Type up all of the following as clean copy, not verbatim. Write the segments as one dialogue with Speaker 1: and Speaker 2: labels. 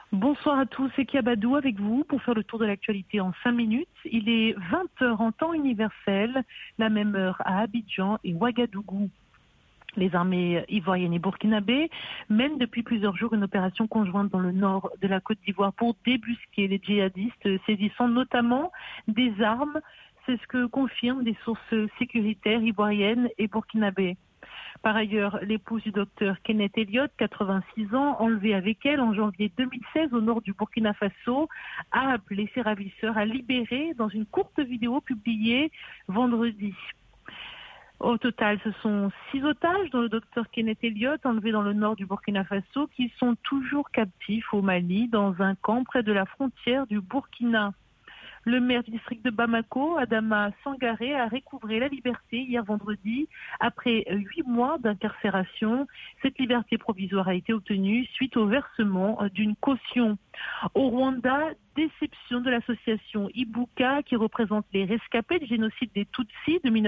Speaker 1: Bonsoir à tous, c'est Kiabadou avec vous pour faire le tour de l'actualité en 5 minutes. Il est 20h en temps universel, la même heure à Abidjan et Ouagadougou. Les armées ivoiriennes et burkinabées mènent depuis plusieurs jours une opération conjointe dans le nord de la Côte d'Ivoire pour débusquer les djihadistes, saisissant notamment des armes. C'est ce que confirment des sources sécuritaires ivoiriennes et burkinabées. Par ailleurs, l'épouse du docteur Kenneth Elliott, 86 ans, enlevé avec elle en janvier 2016 au nord du Burkina Faso, a appelé ses ravisseurs à libérer dans une courte vidéo publiée vendredi. Au total, ce sont 6 otages, dont le docteur Kenneth Elliott, enlevé dans le nord du Burkina Faso, qui sont toujours captifs au Mali, dans un camp près de la frontière du Burkina. Le maire du district de Bamako, Adama Sangaré, a recouvré la liberté hier vendredi après 8 mois d'incarcération. Cette liberté provisoire a été obtenue suite au versement d'une caution. Au Rwanda, déception de l'association Ibuka qui représente les rescapés du génocide des Tutsis de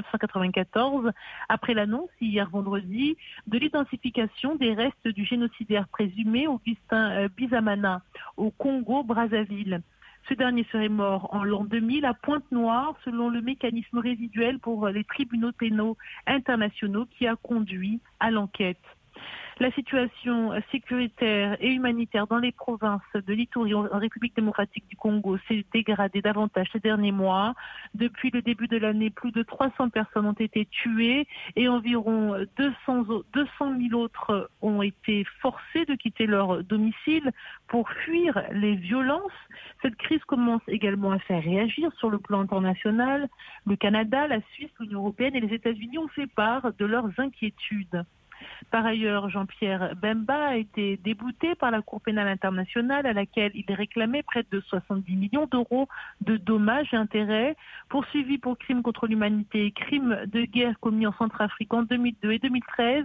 Speaker 1: 1994 après l'annonce hier vendredi de l'identification des restes du génocidaire présumé Augustin Bizamana au Congo-Brazzaville. Ce dernier serait mort en l'an 2000 à Pointe-Noire, selon le mécanisme résiduel pour les tribunaux pénaux internationaux qui a conduit à l'enquête. La situation sécuritaire et humanitaire dans les provinces de l'Ituri en République démocratique du Congo s'est dégradée davantage ces derniers mois. Depuis le début de l'année, plus de 300 personnes ont été tuées et environ 200 000 autres ont été forcées de quitter leur domicile pour fuir les violences. Cette crise commence également à faire réagir sur le plan international. Le Canada, la Suisse, l'Union européenne et les États-Unis ont fait part de leurs inquiétudes. Par ailleurs, Jean-Pierre Bemba a été débouté par la Cour pénale internationale à laquelle il réclamait près de 70 millions d'euros de dommages et intérêts. Poursuivi pour crimes contre l'humanité et crimes de guerre commis en Centrafrique en 2002 et 2013,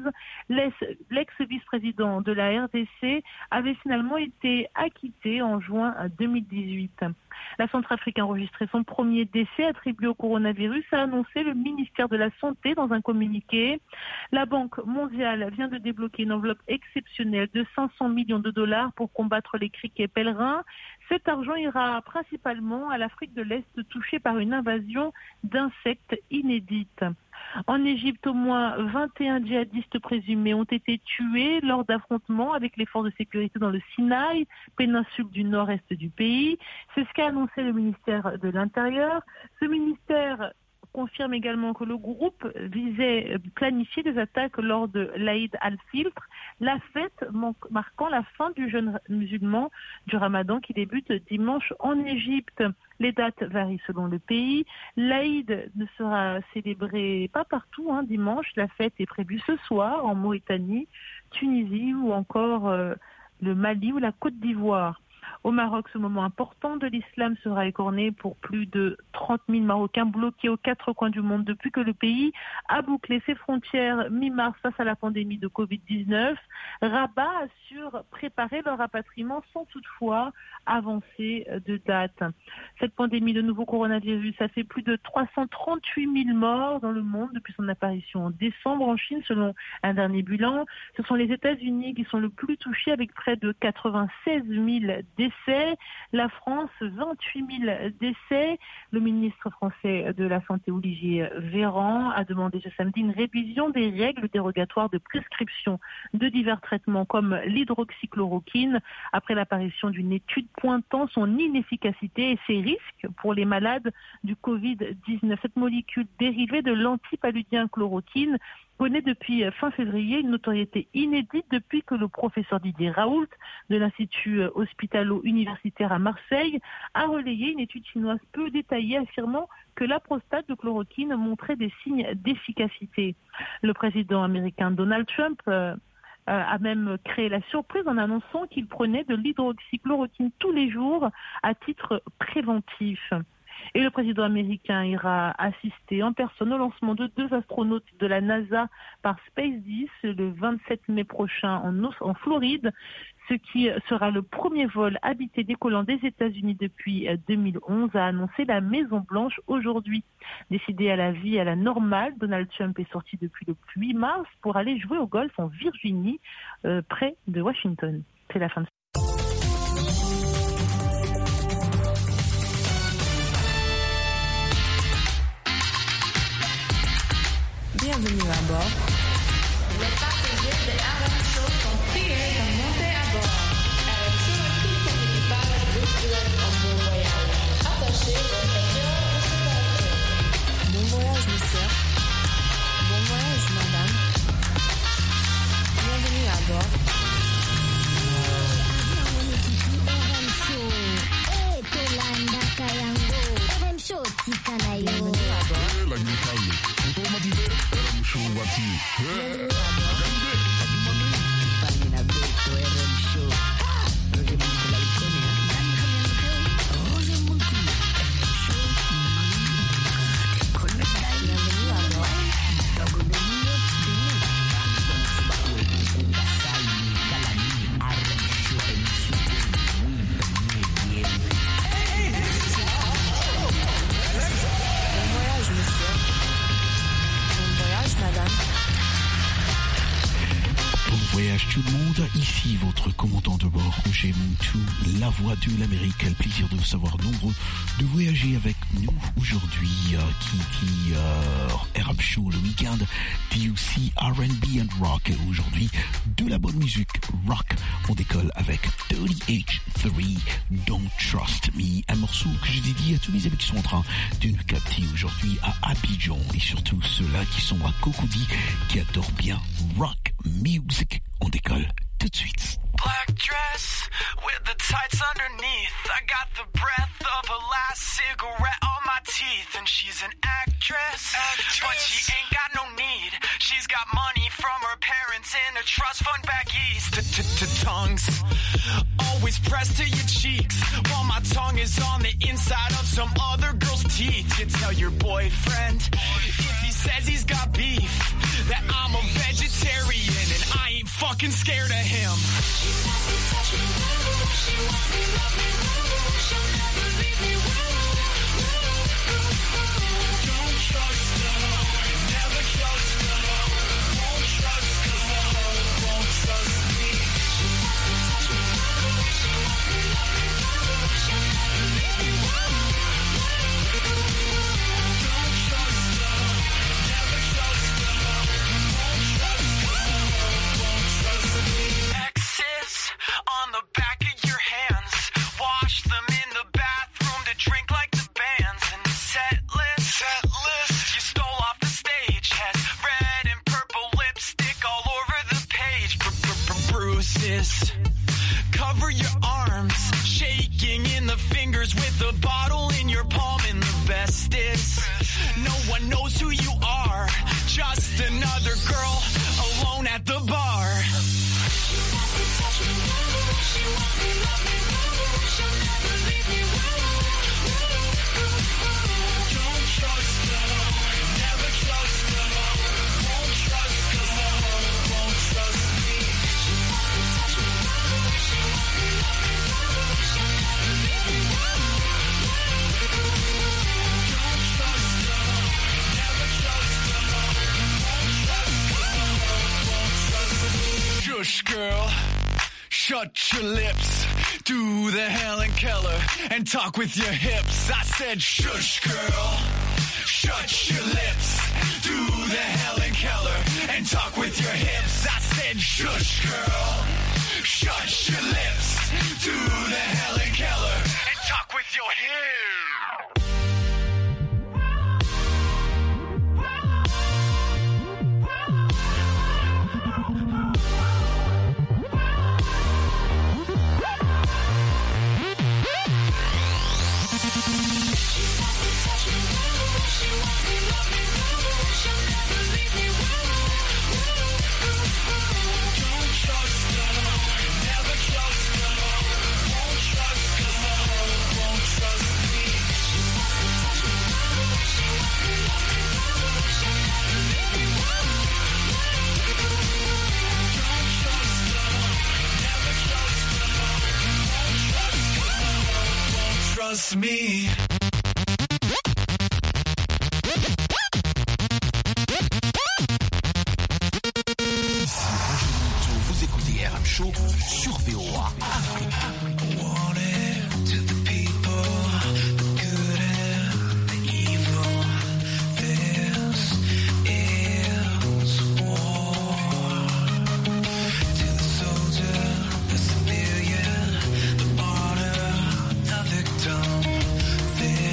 Speaker 1: l'ex-vice-président de la RDC avait finalement été acquitté en juin 2018. La Centrafrique a enregistré son premier décès attribué au coronavirus, a annoncé le ministère de la Santé dans un communiqué. La Banque mondiale vient de débloquer une enveloppe exceptionnelle de 500 millions de dollars pour combattre les criquets pèlerins. Cet argent ira principalement à l'Afrique de l'Est touchée par une invasion d'insectes inédite. En Égypte, au moins 21 djihadistes présumés ont été tués lors d'affrontements avec les forces de sécurité dans le Sinaï, péninsule du nord-est du pays. C'est ce qu'a annoncé le ministère de l'Intérieur. Ce ministère confirme également que le groupe visait planifier des attaques lors de l'Aïd al-Filtre, la fête marquant la fin du jeûne musulman du Ramadan qui débute dimanche en Égypte. Les dates varient selon le pays. L'Aïd ne sera célébré pas partout dimanche. La fête est prévue ce soir en Mauritanie, Tunisie ou encore le Mali ou la Côte d'Ivoire. Au Maroc, ce moment important de l'islam sera écorné pour plus de 30 000 Marocains bloqués aux 4 coins du monde depuis que le pays a bouclé ses frontières mi-mars face à la pandémie de Covid-19. Rabat assure préparer leur rapatriement sans toutefois avancer de date. Cette pandémie de nouveau coronavirus a fait plus de 338 000 morts dans le monde depuis son apparition en décembre en Chine, selon un dernier bilan. Ce sont les États-Unis qui sont le plus touchés avec près de 96 000 décès. La France, 28 000 décès. Le ministre français de la Santé, Olivier Véran, a demandé ce samedi une révision des règles dérogatoires de prescription de divers traitements comme l'hydroxychloroquine après l'apparition d'une étude pointant son inefficacité et ses risques pour les malades du Covid-19. Cette molécule dérivée de l'antipaludien chloroquine connaît depuis fin février une notoriété inédite depuis que le professeur Didier Raoult de l'Institut hospitalo-universitaire à Marseille a relayé une étude chinoise peu détaillée affirmant que la prostate de chloroquine montrait des signes d'efficacité. Le président américain Donald Trump a même créé la surprise en annonçant qu'il prenait de l'hydroxychloroquine tous les jours à titre préventif. Et le président américain ira assister en personne au lancement de 2 astronautes de la NASA par SpaceX le 27 mai prochain en Floride, ce qui sera le premier vol habité décollant des États-Unis depuis 2011, a annoncé la Maison-Blanche aujourd'hui. Décidé à la vie à la normale, Donald Trump est sorti depuis le 8 mars pour aller jouer au golf en Virginie, près de Washington. C'est la fin de
Speaker 2: le monde, ici votre commandant de bord, Roger Montou, la voix de l'Amérique. Quel plaisir de vous savoir nombreux de voyager avec nous aujourd'hui. Rap Show le week-end, DUC, R&B and Rock. Et aujourd'hui, de la bonne musique rock. On décolle avec 38-3, Don't Trust Me. Un morceau que j'ai dédié à tous mes amis qui sont en train de nous capter aujourd'hui à Abidjan. Et surtout ceux-là qui sont à Cocody, qui adorent bien rock music. On décolle tout de suite.
Speaker 3: Black dress with the tights underneath. I got the breath of a last cigarette on my teeth. And she's an actress, but she ain't got no need. She's got money from her parents in a trust fund back east. Tongues always pressed to your cheeks, while my tongue is on the inside of some other girl's teeth. You tell your boyfriend if he says he's got beef that I'm a vegetarian and I ain't fucking scared of him. She wants to touch me, she wants to love me, she'll never leave me. Don't trust her, never trust her, won't trust her, won't trust me. She wants to touch me, she wants to love me, she'll never leave me. Don't trust her, never trust her, won't trust her, won't trust me. X's on the back of your hands, wash them in the bathroom to drink like the bands. And the set list you stole off the stage has red and purple lipstick all over the page. Bruises cover your arms, shaking in the fingers with a bottle in your palm. And the best is no one knows who you are, just another girl alone at the bar. She wants to touch me, she wants to love me, she'll never leave me. Don't trust her, never trust her, won't trust her, won't trust me. She wants to touch me, she wants to love me, she'll never leave me. Don't trust her, never trust her, won't trust her, won't trust me. Shush girl, shut your lips, do the Helen Keller and talk with your hips. I said shush girl, shut your lips, do the Helen Keller and talk with your hips. I said shush girl, shut your lips, do the Helen Keller and talk with your hips. Trust me.
Speaker 2: Vous écoutez RM Show sur VOA Afrique.
Speaker 3: There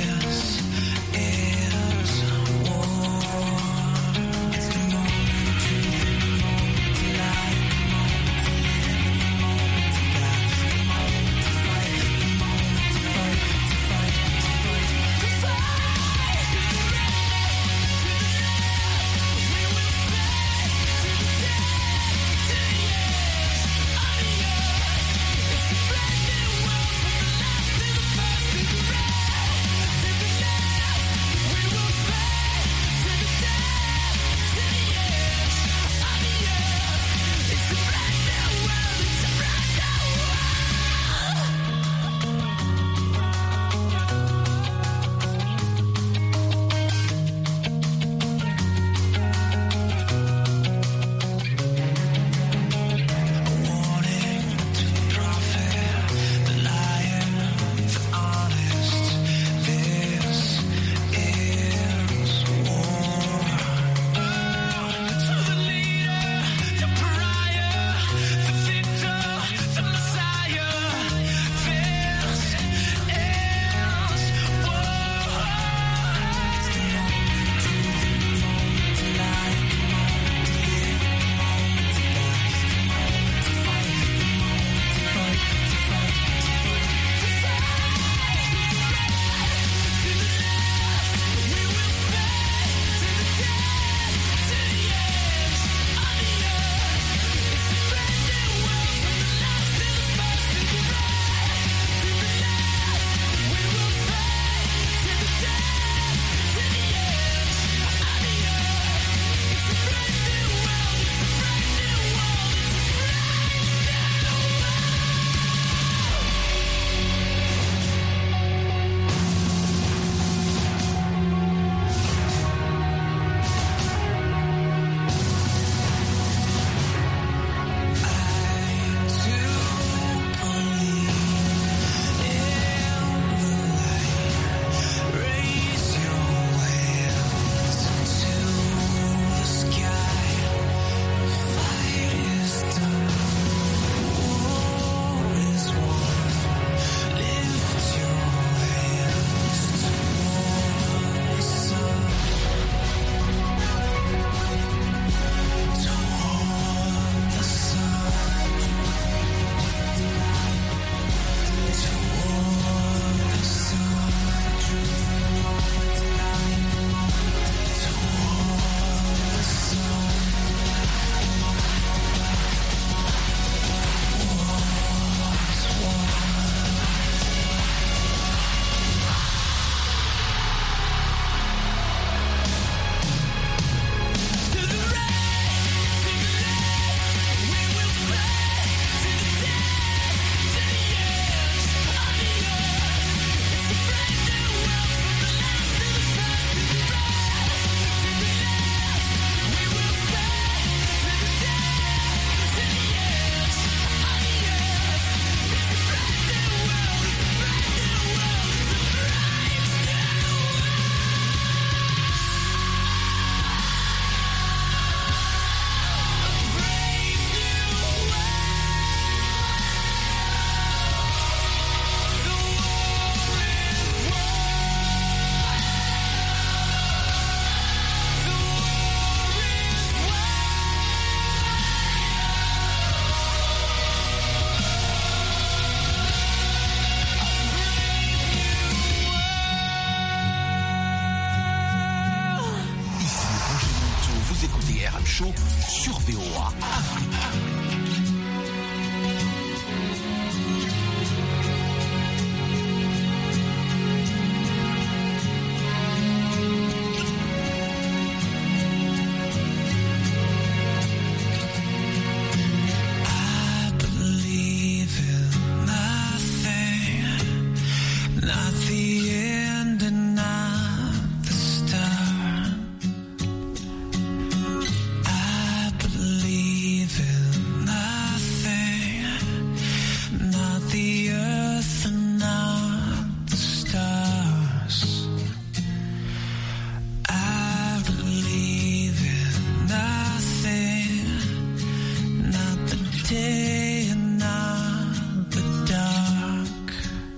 Speaker 2: VOA.
Speaker 3: I believe in nothing, not the end and not the start. I believe in nothing, not the earth and not the stars. I believe in nothing, not the day and not the dark.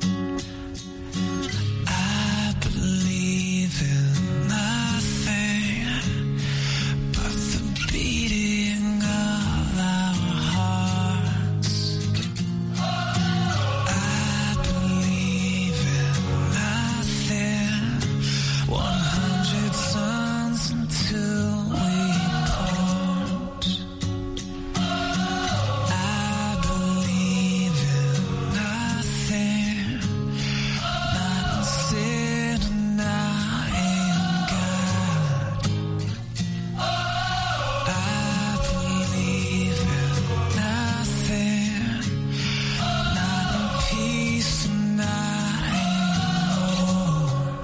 Speaker 3: I believe in nothing but the beating of our hearts. I believe in nothing, 100 suns until we part. I believe in nothing, not in sin and not in God. I believe in nothing, not in peace and not in war.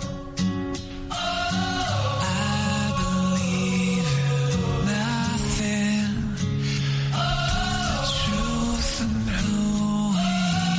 Speaker 3: I believe in nothing but the truth and who we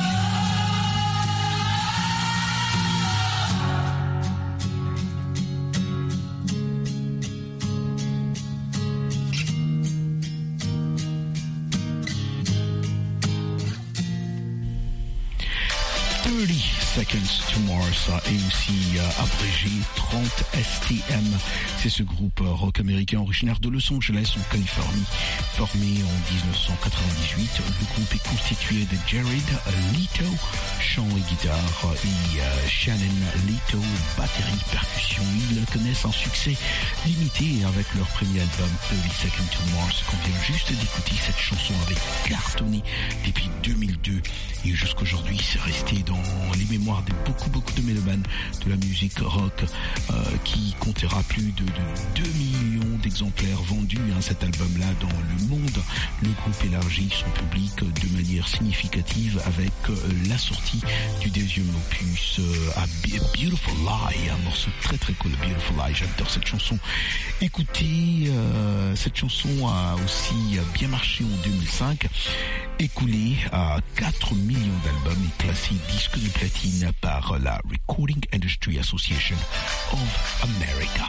Speaker 2: Seconds to Mars et aussi abrégé 30 STM. C'est ce groupe rock américain originaire de Los Angeles en Californie. Formé en 1998, le groupe est constitué de Jared Leto, chant et guitare, et Shannon Leto, batterie, percussion. Ils connaissent un succès limité avec leur premier album 30 Seconds to Mars qu'on vient juste d'écouter. Cette chanson avait cartonné depuis 2002 et jusqu'aujourd'hui c'est resté dans les mémoires de beaucoup de mélomanes de la musique rock qui comptera plus de 2 millions d'exemplaires vendus cet album-là dans le monde. Le groupe élargit son public de manière significative avec la sortie du deuxième opus à Beautiful Lie, un morceau très cool, Beautiful Lie, j'adore cette chanson. Écoutez, cette chanson a aussi bien marché en 2005, écoulé à 4 millions d'albums et classé disque de platine par la Recording Industry Association of America.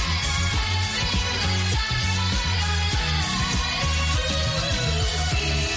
Speaker 3: are.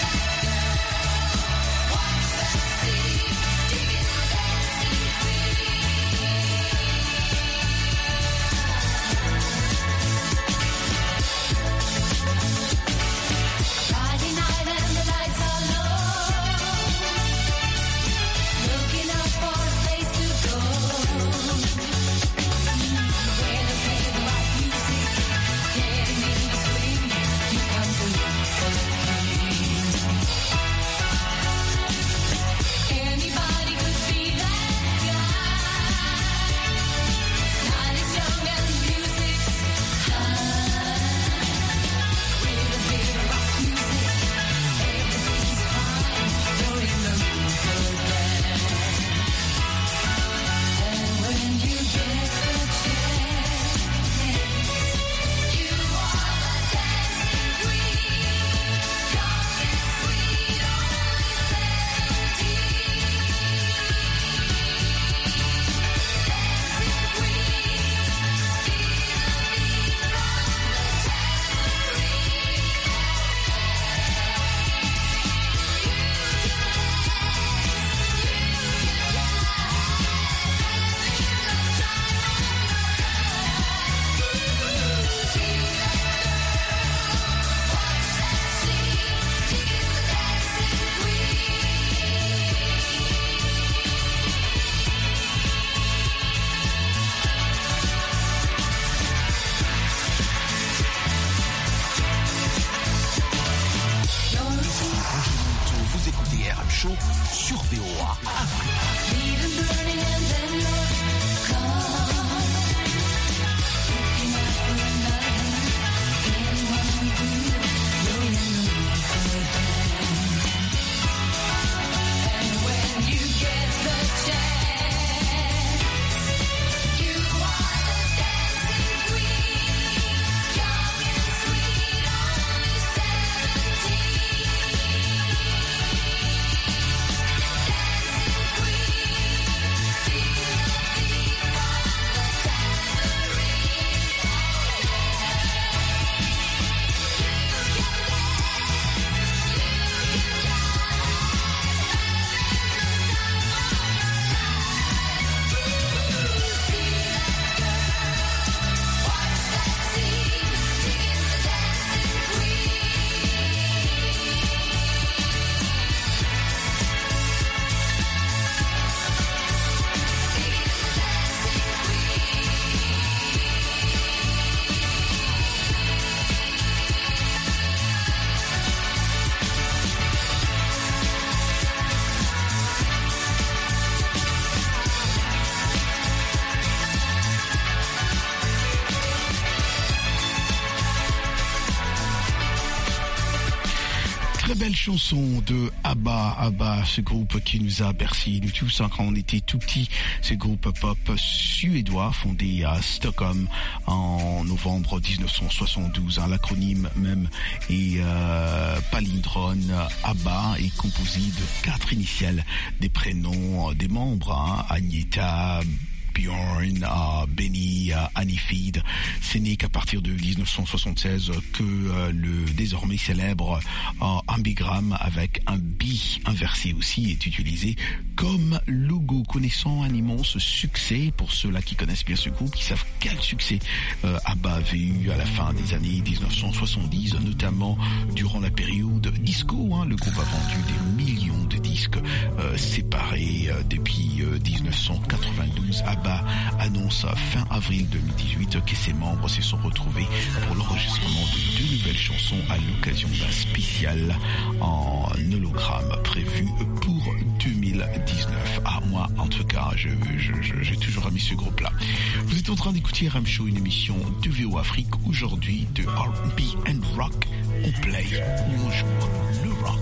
Speaker 2: Très belle chanson de ABBA. ABBA, ce groupe qui nous a bercé nous tous quand on était tout petits. Ce groupe pop suédois fondé à Stockholm en novembre 1972. L'acronyme même est palindrome. ABBA est composé de 4 initiales des prénoms des membres. Agnetha, Björn, Benny, Anifid. C'est né qu'à partir de 1976 que le désormais célèbre ambigramme avec un bi inversé aussi est utilisé comme logo, connaissant un immense succès pour ceux-là qui connaissent bien ce groupe, qui savent quel succès ABBA avait eu à la fin des années 1970, notamment durant la période disco. Le groupe a vendu des millions de disques séparés depuis 1992. ABBA annonce fin avril 2018 que ses membres se sont retrouvés pour l'enregistrement de 2 nouvelles chansons à l'occasion d'un spécial en hologramme prévu pour 2019. Moi, en tout cas, j'ai toujours aimé ce groupe-là. Vous êtes en train d'écouter RM Show, une émission de VO Afrique, aujourd'hui de R&B and Rock. On play, on joue le rock.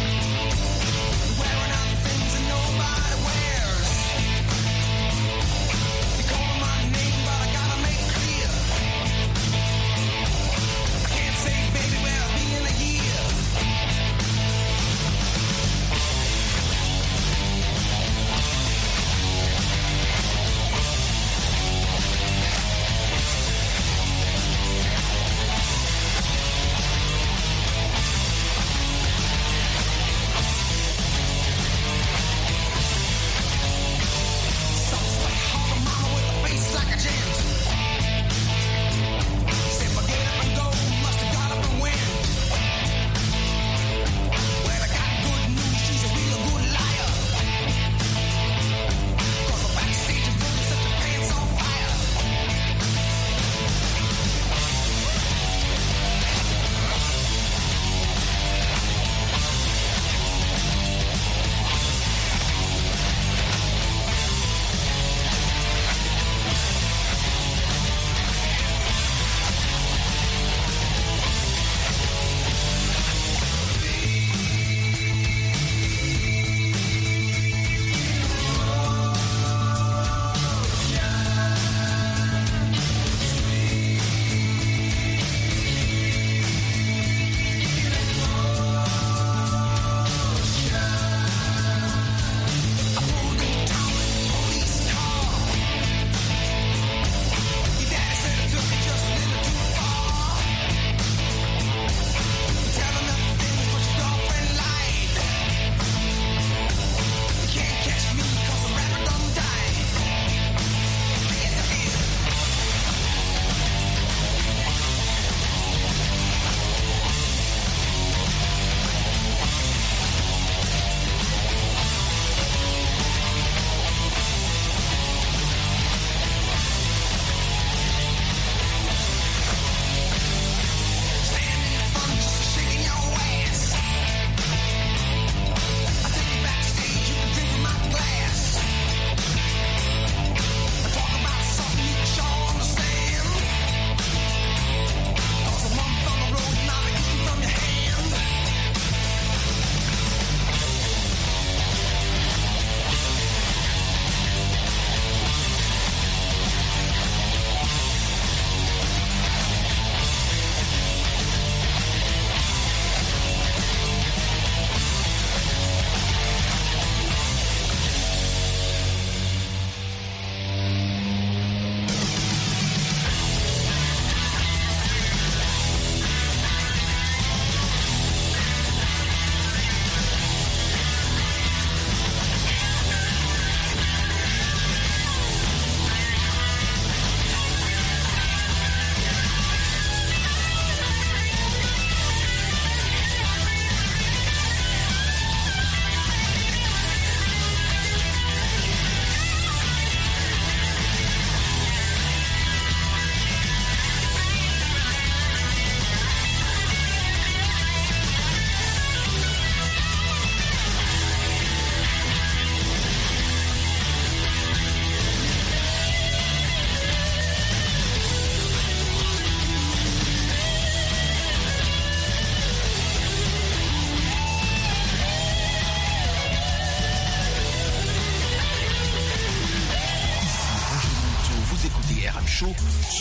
Speaker 3: Wearing out the things that nobody wears.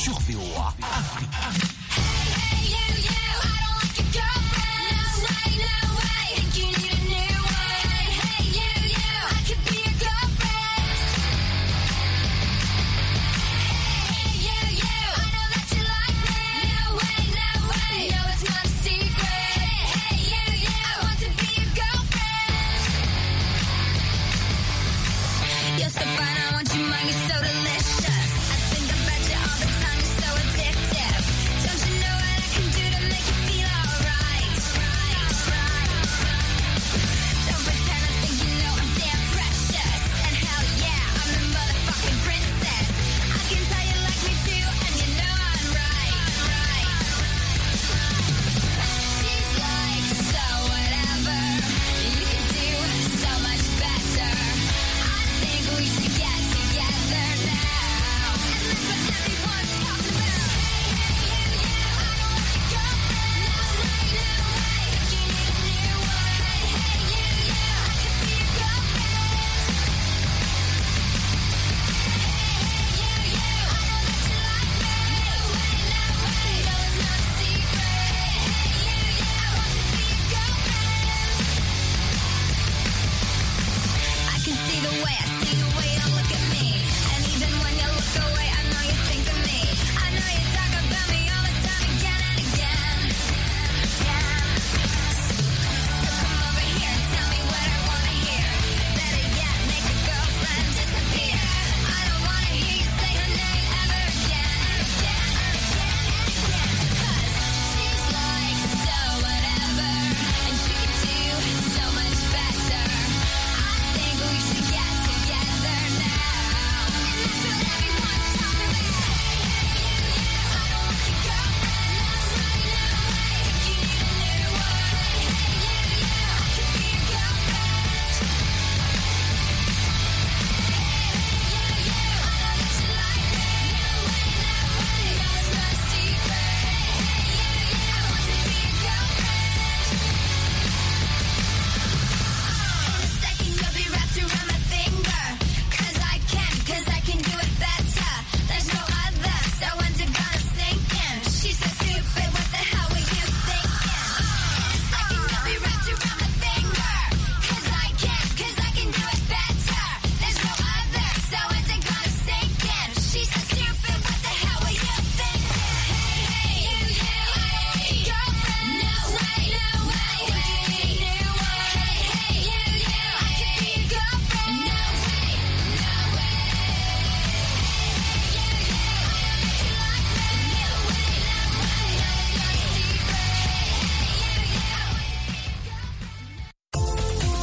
Speaker 2: sur VOA Afrique.
Speaker 3: Hey, you, I don't like your girlfriend. No way, think you need a new one. Hey, you, I could be your girlfriend. Hey, you, I know that you like me. No way, no, it's not a secret. Hey, you, I want to be your girlfriend. You're so fine.